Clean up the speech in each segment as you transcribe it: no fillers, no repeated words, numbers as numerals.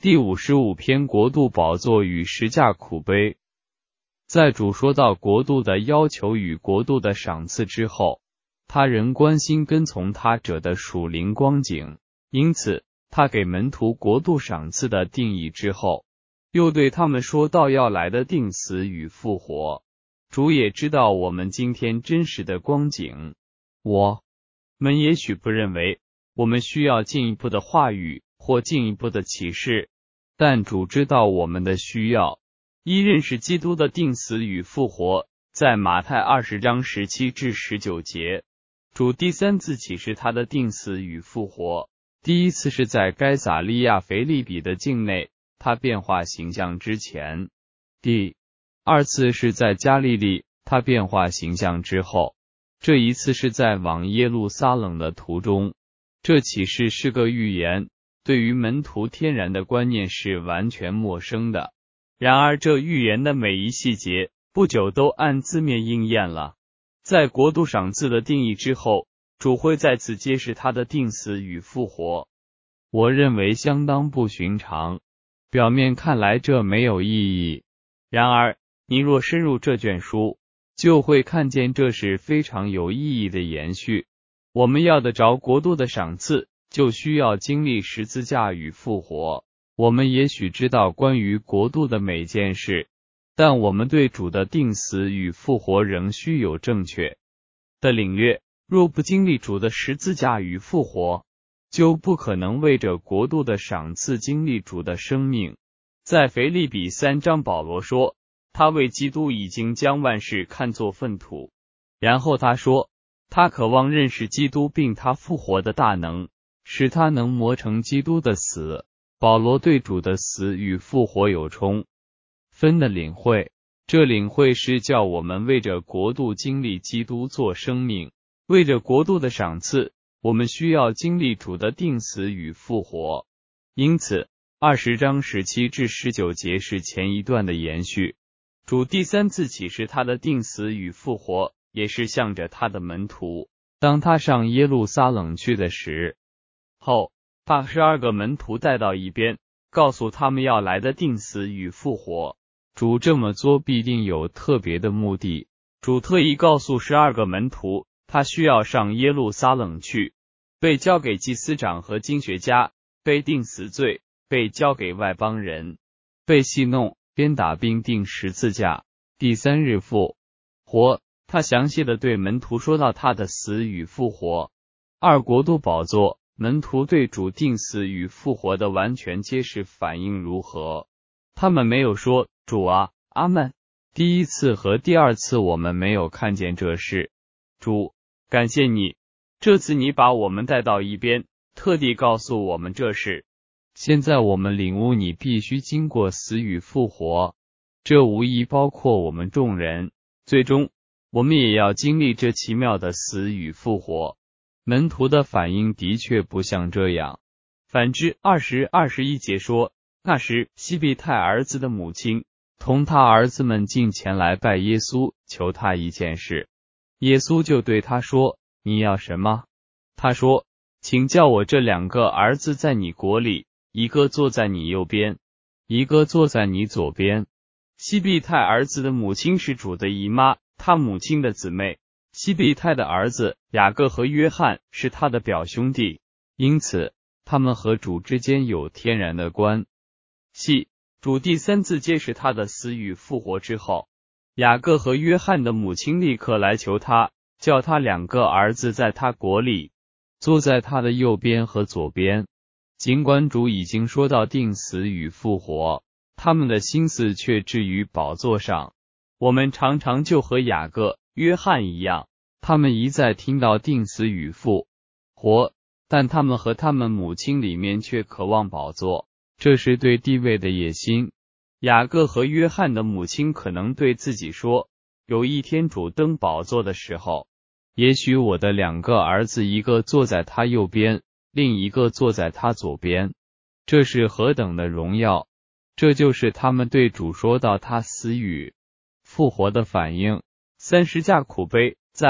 第55篇国度宝座与十架苦悲。在主说到国度的要求与国度的赏赐之后，他仍关心跟从他者的属灵光景，因此他给门徒国度赏赐的定义之后，又对他们说到要来的定死与复活。主也知道我们今天真实的光景，我们也许不认为我们需要进一步的话语或进一步的启示，但主知道我们的需要。一、认识基督的定死与复活，在马太20章17至19节，主第三次启示他的定死与复活。第一次是在该撒利亚腓立比的境内，他变化形象之前；第二次是在加利利，他变化形象之后。这一次是在往耶路撒冷的途中。这启示是个预言，对于门徒天然的观念是完全陌生的。然而这预言的每一细节，不久都按字面应验了。在国度赏赐的定义之后，主会再次揭示他的定死与复活。我认为相当不寻常，表面看来这没有意义。然而，你若深入这卷书，就会看见这是非常有意义的延续。我们要得着国度的赏赐，就需要经历十字架与复活。我们也许知道关于国度的每件事，但我们对主的定死与复活仍需有正确的领略。若不经历主的十字架与复活，就不可能为着国度的赏赐经历主的生命。在腓立比3章，保罗说，他为基督已经将万事看作粪土。然后他说，他渴望认识基督并他复活的大能，使他能磨成基督的死。保罗对主的死与复活有充分的领会，这领会是叫我们为着国度经历基督做生命。为着国度的赏赐，我们需要经历主的定死与复活。因此20章17至19节是前一段的延续。主第三次启示他的定死与复活，也是向着他的门徒。当他上耶路撒冷去的时候，把12个门徒带到一边，告诉他们要来的定死与复活。主这么做必定有特别的目的。主特意告诉12个门徒，他需要上耶路撒冷去，被交给祭司长和经学家，被定死罪，被交给外邦人，被戏弄、鞭打并钉十字架，第三日复活。他详细的对门徒说到他的死与复活。二、国度宝座，门徒对主定死与复活的完全揭示反应如何？他们没有说主啊，阿们。第一次和第二次我们没有看见这事。主，感谢你，这次你把我们带到一边，特地告诉我们这事。现在我们领悟你必须经过死与复活，这无疑包括我们众人。最终我们也要经历这奇妙的死与复活。门徒的反应的确不像这样。反之20、21节说，那时西庇太儿子的母亲同他儿子们进前来拜耶稣，求他一件事。耶稣就对他说，你要什么？他说，请叫我这2个儿子在你国里，一个坐在你右边，一个坐在你左边。西庇太儿子的母亲是主的姨妈，他母亲的姊妹。西庇太的儿子雅各和约翰是他的表兄弟，因此他们和主之间有天然的关系。主第三次揭示他的死与复活之后，雅各和约翰的母亲立刻来求他，叫他2个儿子在他国里，坐在他的右边和左边。尽管主已经说到定死与复活，他们的心思却置于宝座上。我们常常就和雅各、约翰一样，他们一再听到定死与复活，但他们和他们母亲里面却渴望宝座，这是对地位的野心。雅各和约翰的母亲可能对自己说，有一天主登宝座的时候，也许我的2个儿子一个坐在他右边，另一个坐在他左边，这是何等的荣耀！这就是他们对主说到他死与复活的反应。30架苦悲，在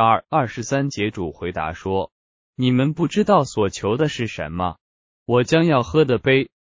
22、23节主回答说，你们不知道所求的是什么，我将要喝的杯，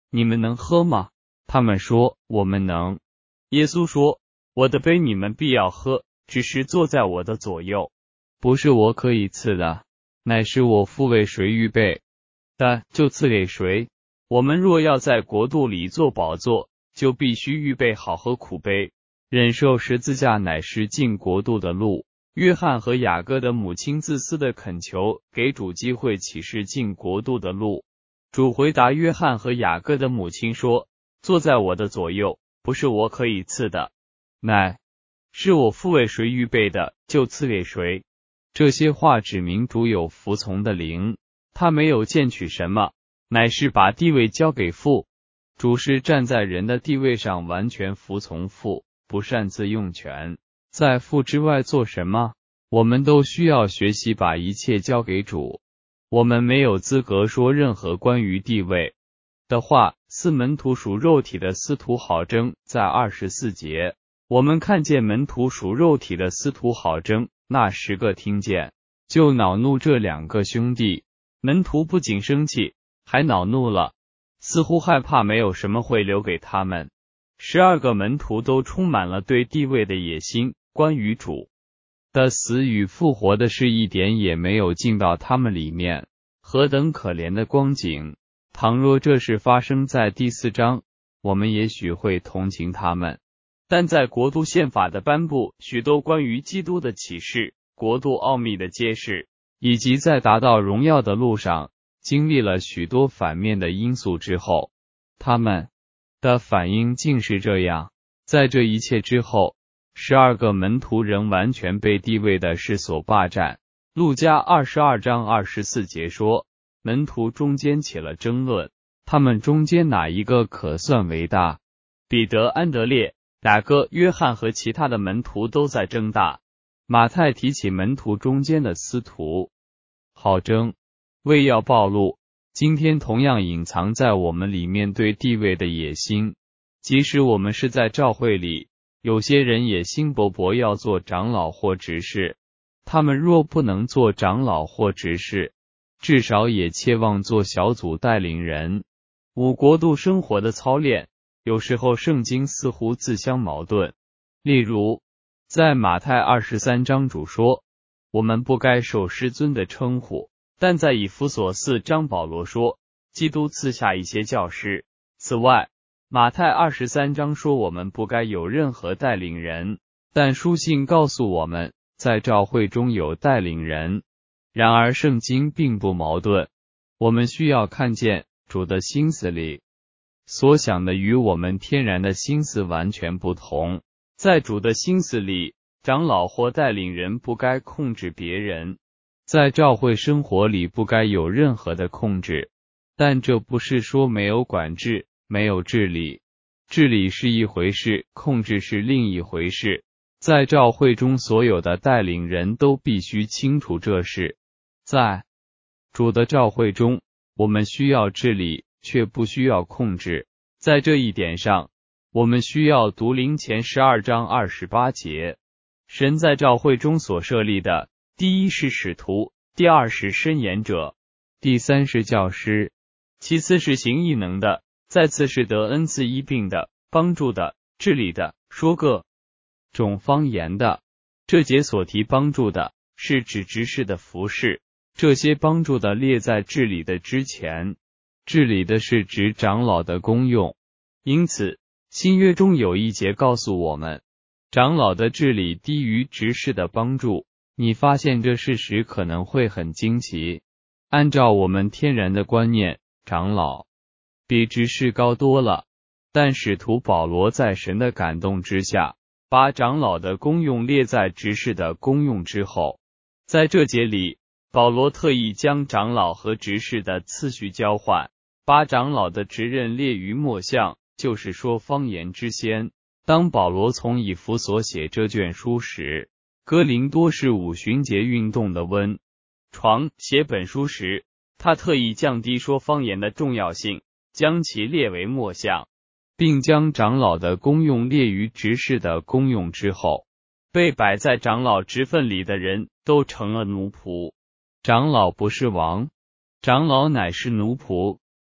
你们能喝吗？他们说，我们能。耶稣说，我的杯你们必要喝，只是坐在我的左右，不是我可以赐的，乃是我父为谁预备的，就赐给谁。我们若要在国度里做宝座，就必须预备好喝苦杯，忍受十字架乃是进国度的路。约翰和雅各的母亲自私的恳求，给主机会启示进国度的路。主回答约翰和雅各的母亲说，坐在我的左右，不是我可以赐的，乃是我父为谁预备的，就赐给谁。这些话指明主有服从的灵，他没有荐取什么，乃是把地位交给父。主是站在人的地位上完全服从父，不擅自用权，在父之外做什么。我们都需要学习把一切交给主。我们没有资格说任何关于地位的话。四门徒属肉体的司徒好争在24节，我们看见门徒属肉体的司徒好争，那10个听见就恼怒这2个兄弟。门徒不仅生气，还恼怒了，似乎害怕没有什么会留给他们。12个门徒都充满了对地位的野心，关于主的死与复活的事一点也没有进到他们里面。何等可怜的光景！倘若这事发生在第4章，我们也许会同情他们。但在国度宪法的颁布，许多关于基督的启示，国度奥秘的揭示，以及在达到荣耀的路上经历了许多反面的因素之后，他们的反应竟是这样。在这一切之后，12个门徒仍完全被地位的事所霸占。路加22章24节说，门徒中间起了争论，他们中间哪一个可算为大？彼得、安德烈、雅各、约翰和其他的门徒都在争大。马太提起门徒中间的司徒好争，为要暴露今天同样隐藏在我们里面对地位的野心。即使我们是在教会里，有些人野心勃勃要做长老或执事，他们若不能做长老或执事，至少也切望做小组带领人。5国度生活的操练，有时候圣经似乎自相矛盾。例如，在马太23章主说，我们不该受师尊的称呼，但在以弗所4章保罗说，基督赐下一些教师。此外，马太23章说我们不该有任何带领人，但书信告诉我们，在教会中有带领人。然而圣经并不矛盾，我们需要看见主的心思里所想的与我们天然的心思完全不同。在主的心思里，长老或带领人不该控制别人，在教会生活里不该有任何的控制。但这不是说没有管制，没有治理。治理是一回事，控制是另一回事。在教会中所有的带领人都必须清楚这事。在主的教会中，我们需要治理，却不需要控制。在这一点上，我们需要读林前12章28节。神在教会中所设立的，第一是使徒，第二是申言者，第三是教师，其次是行异能的，再次是得恩赐医病的、帮助的、治理的、说各种方言的。这节所提帮助的，是指执事的服事。这些帮助的列在治理的之前，治理的是指长老的功用。因此，新约中有一节告诉我们，长老的治理低于执事的帮助。你发现这事时可能会很惊奇。按照我们天然的观念，长老比执事高多了。但使徒保罗在神的感动之下，把长老的功用列在执事的功用之后。在这节里，保罗特意将长老和执事的次序交换，把长老的职任列于末项，就是说方言之先。当保罗从以弗所写这卷书时，哥林多是5旬节运动的温床。写本书时，他特意降低说方言的重要性，将其列为末项，并将长老的功用列于执事的功用之后。被摆在长老职分里的人都成了奴仆。长老不是王，长老乃是奴仆。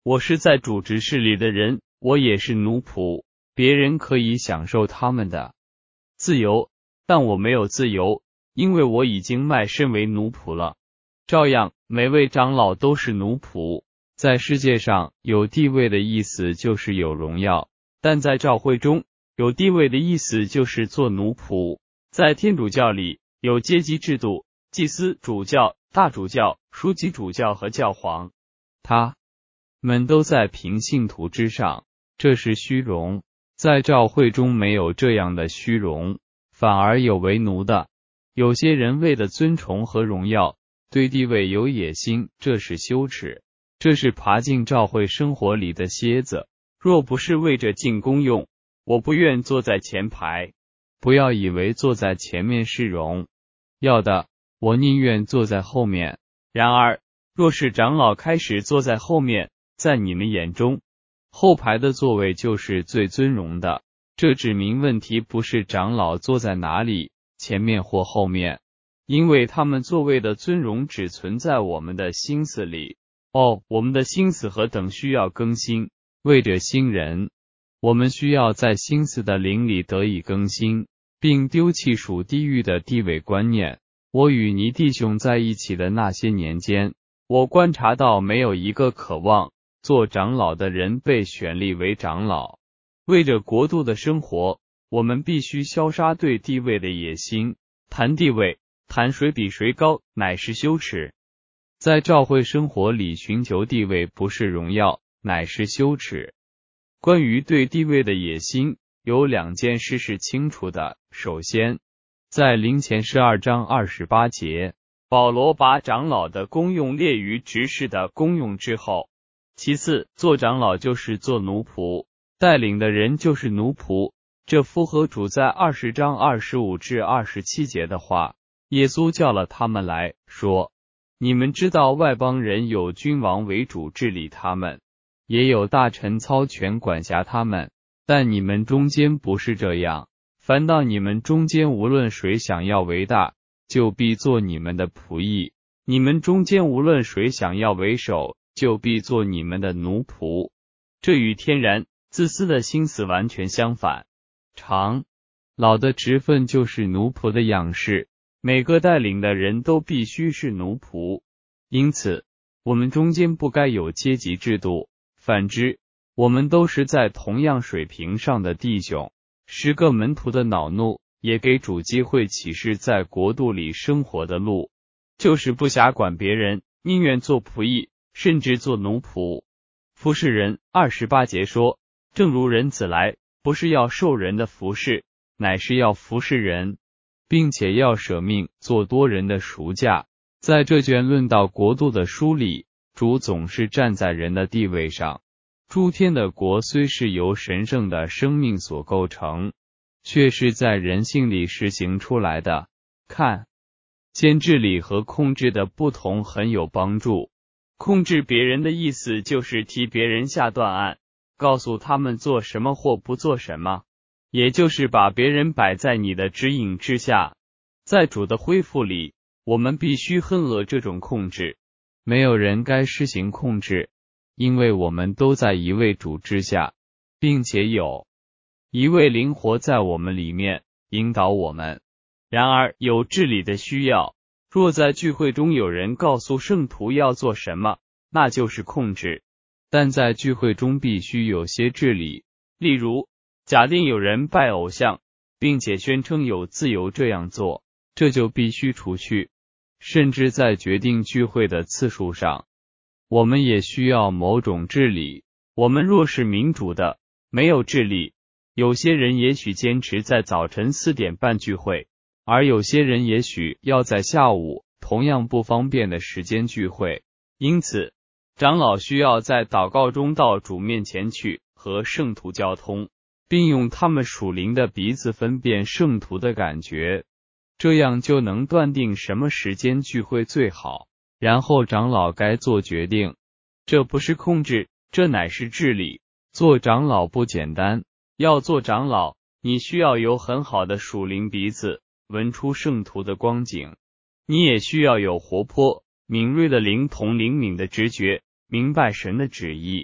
我是在主执事里的人，我也是奴仆，别人可以享受他们的自由，但我没有自由，因为我已经卖身为奴仆了。照样，每位长老都是奴仆。在世界上，有地位的意思就是有荣耀，但在教会中，有地位的意思就是做奴仆。在天主教里，有阶级制度，祭司、主教、大主教、书记主教和教皇，他们都在平信徒之上，这是虚荣。在教会中没有这样的虚荣，反而有为奴的。有些人为了尊崇和荣耀，对地位有野心，这是羞耻，这是爬进教会生活里的蝎子。若不是为着进宫用，我不愿坐在前排。不要以为坐在前面是荣耀的，我宁愿坐在后面。然而，若是长老开始坐在后面，在你们眼中，后排的座位就是最尊荣的。这指明问题不是长老坐在哪里，前面或后面，因为他们座位的尊荣只存在我们的心思里。我们的心思何等需要更新！为着新人，我们需要在心思的灵里得以更新，并丢弃属地狱的地位观念。我与你弟兄在一起的那些年间，我观察到没有一个渴望做长老的人被选立为长老。为着国度的生活，我们必须消杀对地位的野心。谈地位，谈谁比谁高，乃是羞耻。在教会生活里寻求地位不是荣耀，乃是羞耻。关于对地位的野心，有两件事是清楚的。首先，在林前12章28节，保罗把长老的功用列于执事的功用之后。其次，做长老就是做奴仆，带领的人就是奴仆，这符合主在20章25至27节的话。耶稣叫了他们来说，你们知道外邦人有君王为主治理他们，也有大臣操权管辖他们，但你们中间不是这样。反倒你们中间无论谁想要为大，就必做你们的仆役；你们中间无论谁想要为首，就必做你们的奴仆。这与天然自私的心思完全相反。长老的职分就是奴仆的样式，每个带领的人都必须是奴仆。因此，我们中间不该有阶级制度，反之，我们都是在同样水平上的弟兄。10个门徒的恼怒也给主机会启示在国度里生活的路，就是不辖管别人，宁愿做仆役，甚至做奴仆。服侍人28节说，正如人子来，不是要受人的服侍，乃是要服侍人，并且要舍命做多人的赎价。在这卷论到国度的书里，主总是站在人的地位上。诸天的国虽是由神圣的生命所构成，却是在人性里实行出来的。看见治理和控制的不同很有帮助。控制别人的意思就是替别人下断案，告诉他们做什么或不做什么，也就是把别人摆在你的指引之下。在主的恢复里，我们必须恨恶这种控制。没有人该施行控制，因为我们都在一位主之下，并且有一位灵活在我们里面引导我们。然而有治理的需要，若在聚会中有人告诉圣徒要做什么，那就是控制。但在聚会中必须有些治理，例如假定有人拜偶像，并且宣称有自由这样做，这就必须除去。甚至在决定聚会的次数上，我们也需要某种治理。我们若是民主的，没有治理，有些人也许坚持在早晨4点半聚会，而有些人也许要在下午同样不方便的时间聚会。因此，长老需要在祷告中到主面前去和圣徒交通，并用他们属灵的鼻子分辨圣徒的感觉，这样就能断定什么时间聚会最好。然后长老该做决定。这不是控制，这乃是治理。做长老不简单，要做长老，你需要有很好的属灵鼻子，闻出圣徒的光景。你也需要有活泼、敏锐的灵同灵敏的直觉，明白神的旨意。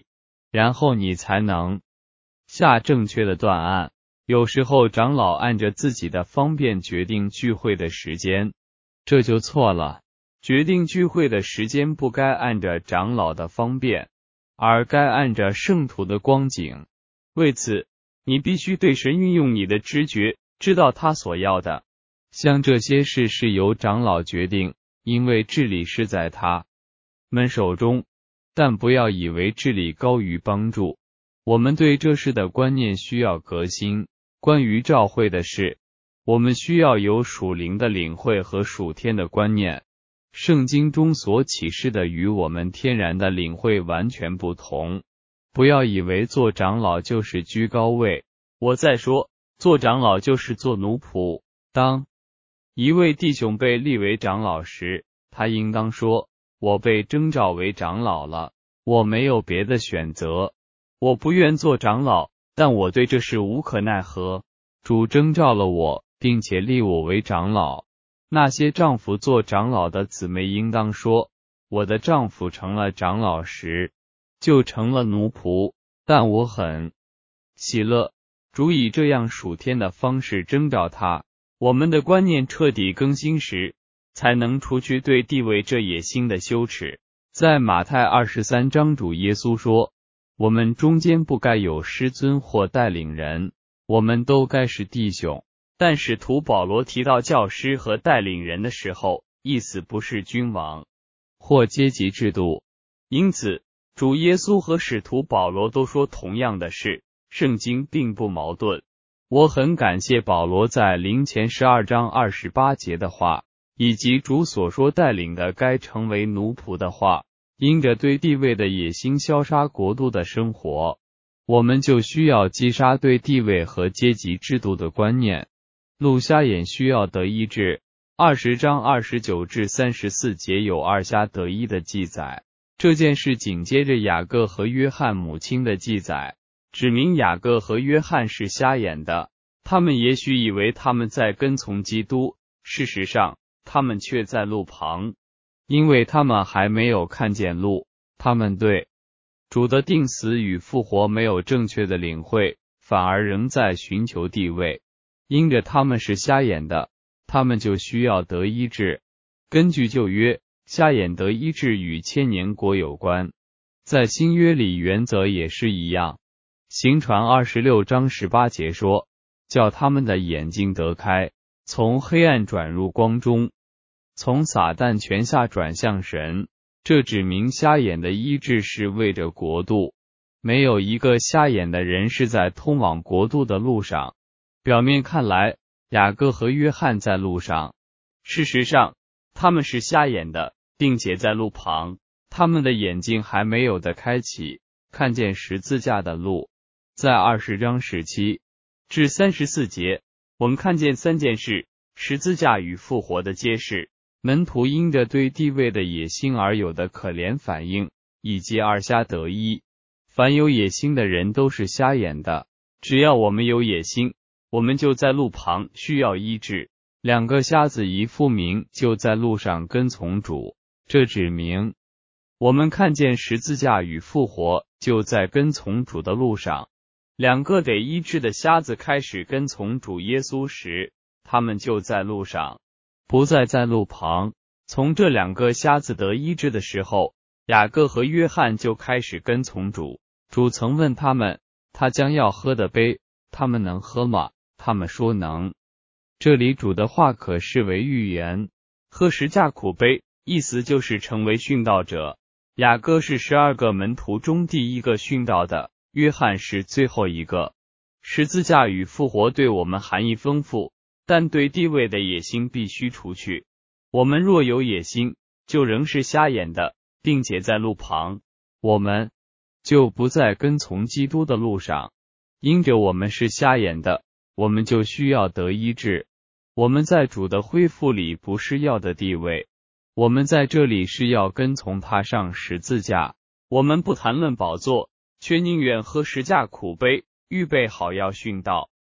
然后你才能下正确的断案。有时候长老按着自己的方便决定聚会的时间，这就错了。决定聚会的时间不该按着长老的方便，而该按着圣徒的光景。为此，你必须对神运用你的知觉，知道他所要的。像这些事是由长老决定，因为治理是在他们手中，但不要以为治理高于帮助。我们对这事的观念需要革新。关于召会的事，我们需要有属灵的领会和属天的观念。圣经中所启示的与我们天然的领会完全不同。不要以为做长老就是居高位。我再说，做长老就是做奴仆。当一位弟兄被立为长老时，他应当说，我被征召为长老了，我没有别的选择。我不愿做长老，但我对这事无可奈何。主征召了我，并且立我为长老。那些丈夫做长老的姊妹应当说，我的丈夫成了长老时，就成了奴仆，但我很喜乐。主以这样属天的方式征召他。我们的观念彻底更新时，才能除去对地位这野心的羞耻。在马太23章，主耶稣说，我们中间不该有师尊或带领人，我们都该是弟兄。但使徒保罗提到教师和带领人的时候，意思不是君王或阶级制度。因此，主耶稣和使徒保罗都说同样的事，圣经并不矛盾。我很感谢保罗在林前12章28节的话，以及主所说带领的该成为奴仆的话。因着对地位的野心消杀国度的生活，我们就需要击杀对地位和阶级制度的观念。路瞎眼需要得医治。20章29至34节有二瞎得医的记载。这件事紧接着雅各和约翰母亲的记载，指明雅各和约翰是瞎眼的。他们也许以为他们在跟从基督，事实上，他们却在路旁，因为他们还没有看见路。他们对主的定死与复活没有正确的领会，反而仍在寻求地位。因着他们是瞎眼的，他们就需要得医治。根据旧约，瞎眼得医治与千年国有关，在新约里原则也是一样。行传26章18节说，叫他们的眼睛得开，从黑暗转入光中，从撒旦权下转向神。这指明瞎眼的医治是为着国度。没有一个瞎眼的人是在通往国度的路上。表面看来，雅各和约翰在路上，事实上，他们是瞎眼的，并且在路旁，他们的眼睛还没有的开启，看见十字架的路。在20章17至34节，我们看见三件事：十字架与复活的揭示，门徒因着对地位的野心而有的可怜反应，以及二瞎得医。凡有野心的人都是瞎眼的，只要我们有野心，我们就在路旁，需要医治。两个瞎子一复明就在路上跟从主，这指明我们看见十字架与复活，就在跟从主的路上。两个得医治的瞎子开始跟从主耶稣时，他们就在路上，不再在路旁。从这两个瞎子得医治的时候，雅各和约翰就开始跟从主。主曾问他们，他将要喝的杯，他们能喝吗？他们说能。这里主的话可视为预言。喝十架苦杯，意思就是成为殉道者。雅各是12个门徒中第一个殉道的，约翰是最后一个。十字架与复活对我们含义丰富，但对地位的野心必须除去。我们若有野心，就仍是瞎眼的，并且在路旁，我们就不再跟从基督的路上。因着我们是瞎眼的，我们就需要得医治。我们在主的恢复里不是要的地位，我们在这里是要跟从他上十字架。我们不谈论宝座，却宁愿喝十架苦杯，预备好要殉道。